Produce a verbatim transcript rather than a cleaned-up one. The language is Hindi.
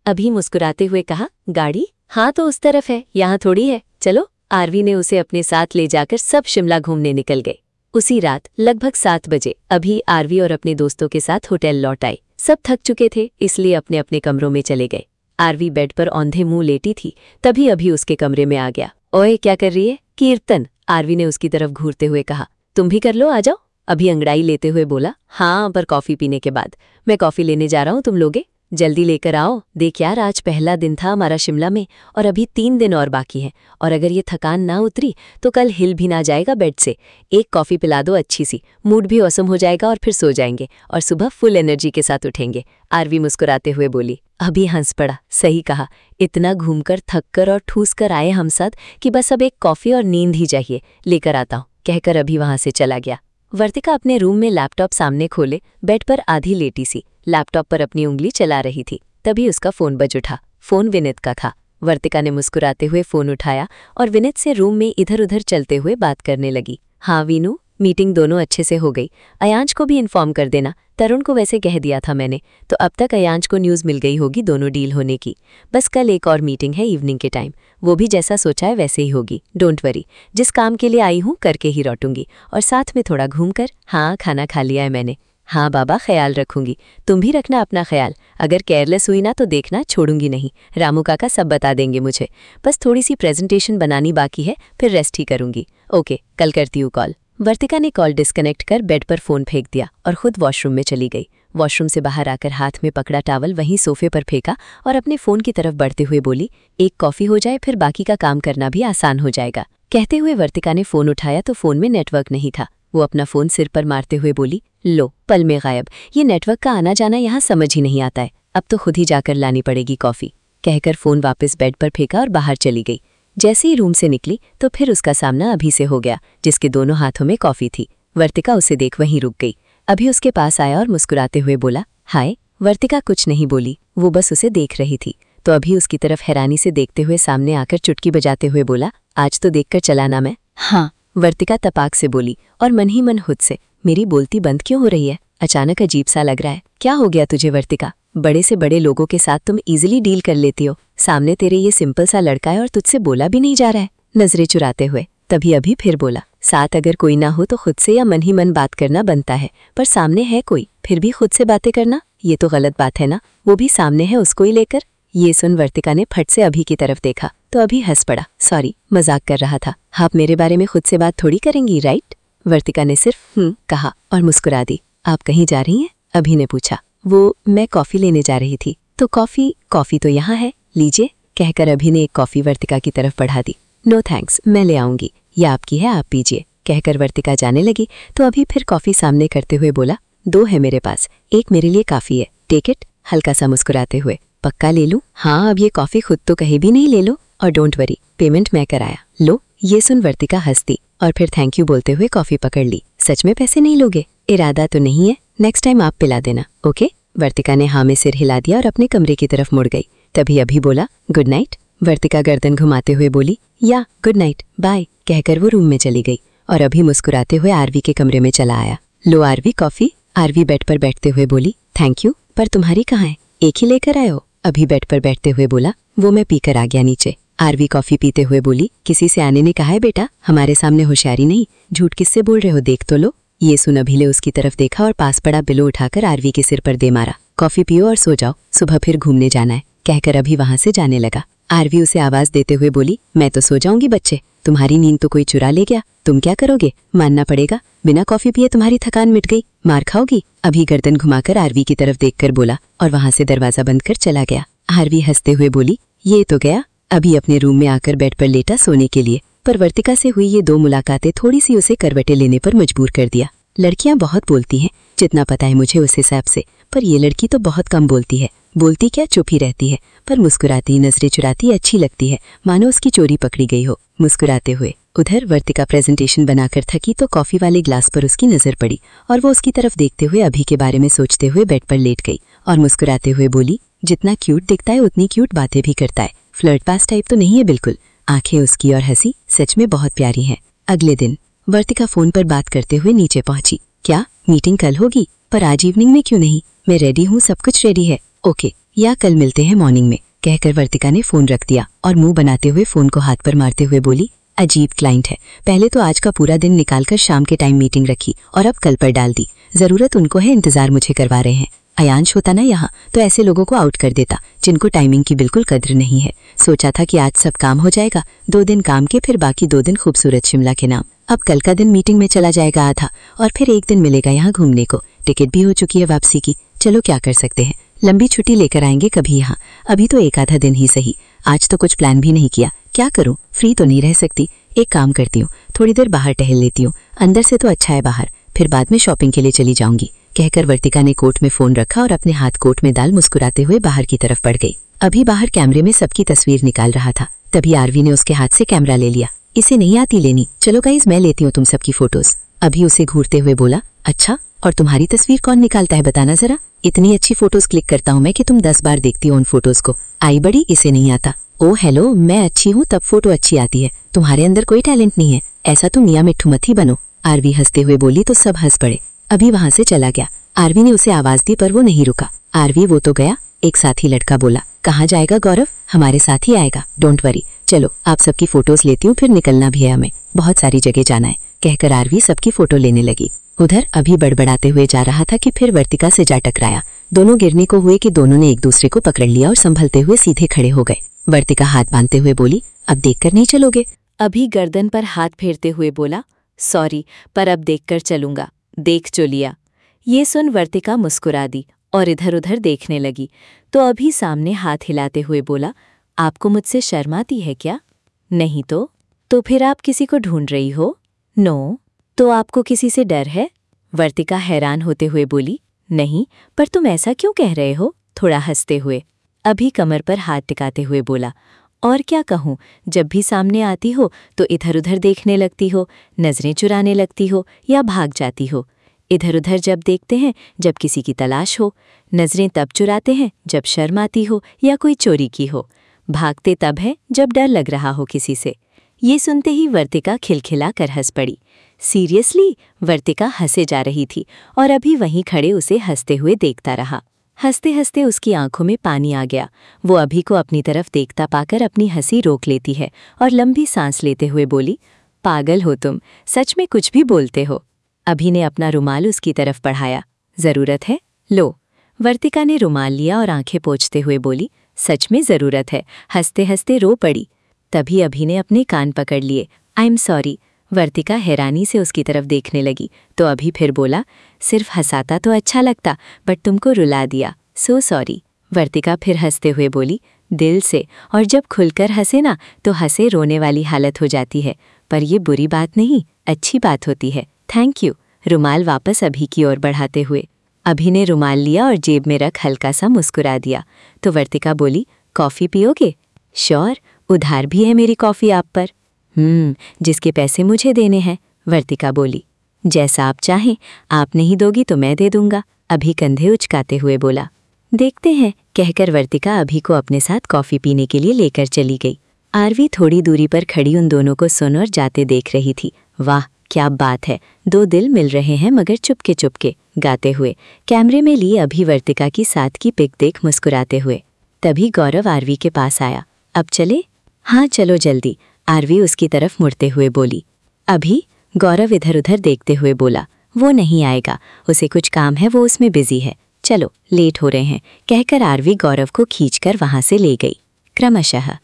अभी मुस्कुराते हुए कहा, गाड़ी? हाँ तो उस तरफ है, यहाँ थोड़ी है, चलो। आरवी ने उसे अपने साथ ले जाकर सब शिमला घूमने निकल गए। उसी रात लगभग सात बजे अभी आरवी और अपने दोस्तों के साथ होटल लौट आए। सब थक चुके थे, इसलिए अपने अपने कमरों में चले गए। आरवी बेड पर औंधे मुंह लेटी थी, तभी अभी उसके कमरे में आ गया। ओए, क्या कर रही है? कीर्तन, आरवी ने उसकी तरफ घूरते हुए कहा। तुम भी कर लो, आ जाओ। अभी अंगड़ाई लेते हुए बोला, हाँ पर कॉफी पीने के बाद। मैं कॉफी लेने जा रहा हूँ, तुम लोगे? जल्दी लेकर आओ। देख यार, आज पहला दिन था हमारा शिमला में और अभी तीन दिन और बाकी हैं, और अगर ये थकान ना उतरी तो कल हिल भी ना जाएगा बेड से। एक कॉफ़ी पिला दो अच्छी सी, मूड भी औसम हो जाएगा और फिर सो जाएंगे और सुबह फुल एनर्जी के साथ उठेंगे। आरवी मुस्कुराते हुए बोली। अभी हंस पड़ा, सही कहा, इतना घूमकर थक कर और ठूस कर आए हम सब कि बस अब एक कॉफ़ी और नींद ही चाहिए, लेकर आता हूँ, कहकर अभी वहाँ से चला गया। वर्तिका अपने रूम में लैपटॉप सामने खोले बेड पर आधी लेटी सी लैपटॉप पर अपनी उंगली चला रही थी। तभी उसका फोन बज उठा। फोन विनीत का था। वर्तिका ने मुस्कुराते हुए फोन उठाया और विनीत से रूम में इधर उधर चलते हुए बात करने लगी। हाँ वीनू, मीटिंग दोनों अच्छे से हो गई। अयांश को भी इन्फॉर्म कर देना, तरुण को वैसे कह दिया था मैंने, तो अब तक अयांश को न्यूज़ मिल गई होगी दोनों डील होने की। बस कल एक और मीटिंग है इवनिंग के टाइम, वो भी जैसा सोचा है वैसे ही होगी। डोंट वरी, जिस काम के लिए आई हूँ करके ही लौटूंगी, और साथ में थोड़ा घूमकर। हाँ, खाना खा लिया है मैंने। हाँ बाबा, ख्याल रखूंगी, तुम भी रखना अपना ख्याल। अगर केयरलेस हुई ना तो देखना, छोड़ूंगी नहीं। रामू काका सब बता देंगे मुझे, बस थोड़ी सी प्रेजेंटेशन बनानी बाकी है, फिर रेस्ट ही करूंगी। ओके, कल करती हूँ कॉल। वर्तिका ने कॉल डिस्कनेक्ट कर बेड पर फोन फेंक दिया और खुद वॉशरूम में चली गई। वॉशरूम से बाहर आकर हाथ में पकड़ा टावल वहीं सोफे पर फेंका और अपने फोन की तरफ बढ़ते हुए बोली, एक कॉफी हो जाए फिर बाकी का काम करना भी आसान हो जाएगा। कहते हुए वर्तिका ने फोन उठाया तो फोन में नेटवर्क नहीं था। वो अपना फोन सिर पर मारते हुए बोली, लो, पल में गायब। ये नेटवर्क का आना जाना यहाँ समझ ही नहीं आता है, अब तो खुद ही जाकर लानी पड़ेगी कॉफी। कहकर फोन वापस बेड पर फेंका और बाहर चली गई। जैसे ही रूम से निकली तो फिर उसका सामना अभी से हो गया, जिसके दोनों हाथों में कॉफी थी। वर्तिका उसे देख वहीं रुक गई। अभी उसके पास आया और मुस्कुराते हुए बोला, हाय। वर्तिका कुछ नहीं बोली, वो बस उसे देख रही थी। तो अभी उसकी तरफ हैरानी से देखते हुए सामने आकर चुटकी बजाते हुए बोला, आज तो देखकर चला ना मैं। हाँ, वर्तिका तपाक से बोली और मन ही मन खुद से, मेरी बोलती बंद क्यों हो रही है? अचानक अजीब सा लग रहा है। क्या हो गया तुझे वर्तिका? बड़े से बड़े लोगों के साथ तुम इजीली डील कर लेती हो, सामने तेरे ये सिंपल सा लड़का है और तुझसे बोला भी नहीं जा रहा है। नजरें चुराते हुए तभी अभी फिर बोला, साथ अगर कोई ना हो तो खुद से या मन ही मन बात करना बनता है, पर सामने है कोई फिर भी खुद से बातें करना, ये तो गलत बात है ना, वो भी सामने है उसको ही लेकर। ये सुन वर्तिका ने फट से अभी की तरफ देखा तो अभी हंस पड़ा, सॉरी मजाक कर रहा था। आप मेरे बारे में खुद से बात थोड़ी करेंगी, राइट? वर्तिका ने सिर्फ हम्म कहा और मुस्कुरा दी। आप कहीं जा रही हैं? अभी ने पूछा। वो, मैं कॉफी लेने जा रही थी। तो कॉफी कॉफी तो यहाँ है, लीजिए, कहकर अभी ने एक कॉफी वर्तिका की तरफ बढ़ा दी। नो थैंक्स, मैं ले आऊंगी, ये आपकी है, आप पीजिए, कहकर वर्तिका जाने लगी तो अभी फिर कॉफी सामने करते हुए बोला, दो है मेरे पास, एक मेरे लिए काफी है, टेक इट, हल्का सा मुस्कुराते हुए। पक्का ले लूं? हाँ, अब ये कॉफी खुद तो कहीं भी नहीं, ले लो, और डोंट वरी, पेमेंट मैं कराया, लो। ये सुन वर्तिका हंसती और फिर थैंक यू बोलते हुए कॉफी पकड़ ली। सच में पैसे नहीं लोगे? इरादा तो नहीं है, नेक्स्ट टाइम आप पिला देना, ओके? वर्तिका ने हाँ में सिर हिला दिया और अपने कमरे की तरफ मुड़ गई। तभी अभी बोला, गुड नाइट। वर्तिका गर्दन घुमाते हुए बोली, या गुड नाइट, बाय, कहकर वो रूम में चली गई और अभी मुस्कुराते हुए आरवी के कमरे में चला आया। लो आरवी, कॉफी। आरवी बेड पर बैठते हुए बोली, थैंक यू, पर तुम्हारी कहाँ है? एक ही लेकर आए हो? अभी बेड पर बैठते हुए बोला, वो मैं पीकर आ गया नीचे। आरवी कॉफी पीते हुए बोली, किसी से आने ने कहा है बेटा, हमारे सामने होशियारी नहीं, झूठ किससे बोल रहे हो, देख तो लो। ये सुन अभी ने उसकी तरफ देखा और पास पड़ा बिलो उठाकर आरवी के सिर पर दे मारा। कॉफी पियो और सो जाओ, सुबह फिर घूमने जाना है, कहकर अभी वहां से जाने लगा। आरवी उसे आवाज देते हुए बोली, मैं तो सो जाऊंगी बच्चे, तुम्हारी नींद तो कोई चुरा ले गया, तुम क्या करोगे? मानना पड़ेगा, बिना कॉफी पिए तुम्हारी थकान मिट गई, मार खाओगी। अभी गर्दन घुमाकर आरवी की तरफ देखकर बोला और वहां से दरवाजा बंद कर चला गया। आरवी हंसते हुए बोली, ये तो गया। अभी अपने रूम में आकर बेड पर लेटा सोने के लिए, पर वर्तिका से हुई ये दो मुलाकातें थोड़ी सी उसे करवटें लेने पर मजबूर कर दिया। लड़कियां बहुत बोलती हैं, जितना पता है मुझे उस हिसाब से, पर ये लड़की तो बहुत कम बोलती है। बोलती क्या, चुप ही रहती है, पर मुस्कुराती, नजरें चुराती अच्छी लगती है, मानो उसकी चोरी पकड़ी गई हो। मुस्कुराते हुए उधर वर्तिका प्रेजेंटेशन बनाकर थकी तो कॉफी वाले ग्लास पर उसकी नजर पड़ी और वो उसकी तरफ देखते हुए अभी के बारे में सोचते हुए बेड पर लेट गई और मुस्कुराते हुए बोली, जितना क्यूट दिखता है उतनी क्यूट बातें भी करता है, फ्लर्ट पास टाइप तो नहीं है बिल्कुल। आंखें उसकी और हंसी सच में बहुत प्यारी है। अगले दिन वर्तिका फोन पर बात करते हुए नीचे पहुंची। क्या मीटिंग कल होगी? पर आज इवनिंग में क्यों नहीं? मैं रेडी हूँ, सब कुछ रेडी है। ओके, या कल मिलते हैं मॉर्निंग में, कहकर वर्तिका ने फोन रख दिया और मुंह बनाते हुए फोन को हाथ पर मारते हुए बोली, अजीब क्लाइंट है, पहले तो आज का पूरा दिन निकालकर शाम के टाइम मीटिंग रखी और अब कल पर डाल दी। जरूरत उनको है, इंतजार मुझे करवा रहे हैं। अयांश होता ना यहाँ तो ऐसे लोगों को आउट कर देता जिनको टाइमिंग की बिल्कुल कद्र नहीं है। सोचा था कि आज सब काम हो जाएगा, दो दिन काम के, फिर बाकी दो दिन खूबसूरत शिमला के नाम। अब कल का दिन मीटिंग में चला जाएगा आधा, और फिर एक दिन मिलेगा यहाँ घूमने को। टिकट भी हो चुकी है वापसी की। चलो क्या कर सकते हैं, लंबी छुट्टी लेकर आएंगे कभी यहाँ, अभी तो एक आधा दिन ही सही। आज तो कुछ प्लान भी नहीं किया, क्या करूँ, फ्री तो नहीं रह सकती। एक काम करती हूँ, थोड़ी देर बाहर टहल लेती हूँ, अंदर से तो अच्छा है बाहर, फिर बाद में शॉपिंग के लिए चली जाऊंगी, कहकर वर्तिका ने कोट में फोन रखा और अपने हाथ कोट में डाल मुस्कुराते हुए बाहर की तरफ बढ़ गई। अभी बाहर कैमरे में सबकी तस्वीर निकाल रहा था, तभी आरवी ने उसके हाथ से कैमरा ले लिया। इसे नहीं आती लेनी, चलो गाइस मैं लेती हूँ तुम सबकी फोटोज। अभी उसे घूरते हुए बोला, अच्छा और तुम्हारी तस्वीर कौन निकालता है बताना जरा। इतनी अच्छी फोटोज क्लिक करता हूँ मैं कि तुम दस बार देखती हो उन फोटोज को। आई बड़ी, इसे नहीं आता। ओ हेलो, मैं अच्छी हूँ तब फोटो अच्छी आती है, तुम्हारे अंदर कोई टैलेंट नहीं है, ऐसा तुम मियां मिट्ठू मत ही बनो। आरवी हंसते हुए बोली तो सब हंस पड़े। अभी वहां से चला गया। आरवी ने उसे आवाज दी पर वो नहीं रुका। आरवी वो तो गया। एक साथी लड़का बोला, कहाँ जाएगा गौरव, हमारे साथ ही आएगा, डोंट वरी। चलो आप सबकी फोटोज लेती हूँ, फिर निकलना भी है हमें, बहुत सारी जगह जाना है, कहकर आरवी सबकी फोटो लेने लगी। उधर अभी बड़बड़ाते हुए जा रहा था कि फिर वर्तिका से जा टकराया। दोनों गिरने को हुए कि दोनों ने एक दूसरे को पकड़ लिया और संभलते हुए सीधे खड़े हो गए। वर्तिका हाथ बांधते हुए बोली, अब देखकर नहीं चलोगे। अभी गर्दन पर हाथ फेरते हुए बोला, सॉरी पर अब देखकर चलूंगा, देख जो लिया। ये सुन वर्तिका मुस्कुरा दी और इधर उधर देखने लगी तो अभी सामने हाथ हिलाते हुए बोला, आपको मुझसे शर्म आती है क्या? नहीं तो तो फिर आप किसी को ढूंढ रही हो? नो, तो आपको किसी से डर है? वर्तिका हैरान होते हुए बोली, नहीं, पर तुम ऐसा क्यों कह रहे हो? थोड़ा हंसते हुए अभी कमर पर हाथ टिकाते हुए बोला, और क्या कहूँ, जब भी सामने आती हो तो इधर उधर देखने लगती हो, नजरें चुराने लगती हो या भाग जाती हो। इधर उधर जब देखते हैं जब किसी की तलाश हो, नजरें तब चुराते हैं जब शर्म आती हो या कोई चोरी की हो, भागते तब है जब डर लग रहा हो किसी से। ये सुनते ही वर्तिका खिलखिला कर हंस पड़ी। सीरियसली? वर्तिका हंसे जा रही थी और अभी वहीं खड़े उसे हंसते हुए देखता रहा। हंसते हंसते उसकी आंखों में पानी आ गया। वो अभी को अपनी तरफ देखता पाकर अपनी हंसी रोक लेती है और लंबी सांस लेते हुए बोली, पागल हो तुम, सच में कुछ भी बोलते हो। अभी ने अपना रुमाल उसकी तरफ बढ़ाया, जरूरत है? लो। वर्तिका ने रुमाल लिया और आंखें पोंछते हुए बोली, सच में जरूरत है। हंसते हंसते रो पड़ी। तभी अभी ने अपने कान पकड़ लिए। I am sorry. वर्तिका हैरानी से उसकी तरफ देखने लगी तो अभी फिर बोला, सिर्फ हंसाता तो अच्छा लगता बट तुमको रुला दिया, सो सॉरी। वर्तिका फिर हंसते हुए बोली, दिल से, और जब खुलकर हंसे ना तो हंसे रोने वाली हालत हो जाती है, पर ये बुरी बात नहीं, अच्छी बात होती है। Thank you. रुमाल वापस अभी की ओर बढ़ाते हुए अभी ने रुमाल लिया और जेब में रख हल्का सा मुस्कुरा दिया तो वर्तिका बोली, कॉफ़ी पियोगे? श्योर, उधार भी है मेरी कॉफ़ी आप पर। हम्म जिसके पैसे मुझे देने हैं, वर्तिका बोली। जैसा आप चाहें, आप नहीं दोगी तो मैं दे दूंगा, अभी कंधे उचकाते हुए बोला। देखते हैं, कहकर वर्तिका अभी को अपने साथ कॉफ़ी पीने के लिए लेकर चली गई। आरवी थोड़ी दूरी पर खड़ी उन दोनों को सुन और जाते देख रही थी। वाह क्या बात है, दो दिल मिल रहे हैं मगर चुपके चुपके, गाते हुए कैमरे में ली अभी वर्तिका की साथ की पिक देख मुस्कुराते हुए। तभी गौरव आरवी के पास आया। अब चले? हाँ चलो जल्दी, आरवी उसकी तरफ मुड़ते हुए बोली। अभी? गौरव इधर उधर देखते हुए बोला, वो नहीं आएगा, उसे कुछ काम है, वो उसमें बिजी है, चलो लेट हो रहे हैं, कहकर आरवी गौरव को खींचकर वहां से ले गई। क्रमशः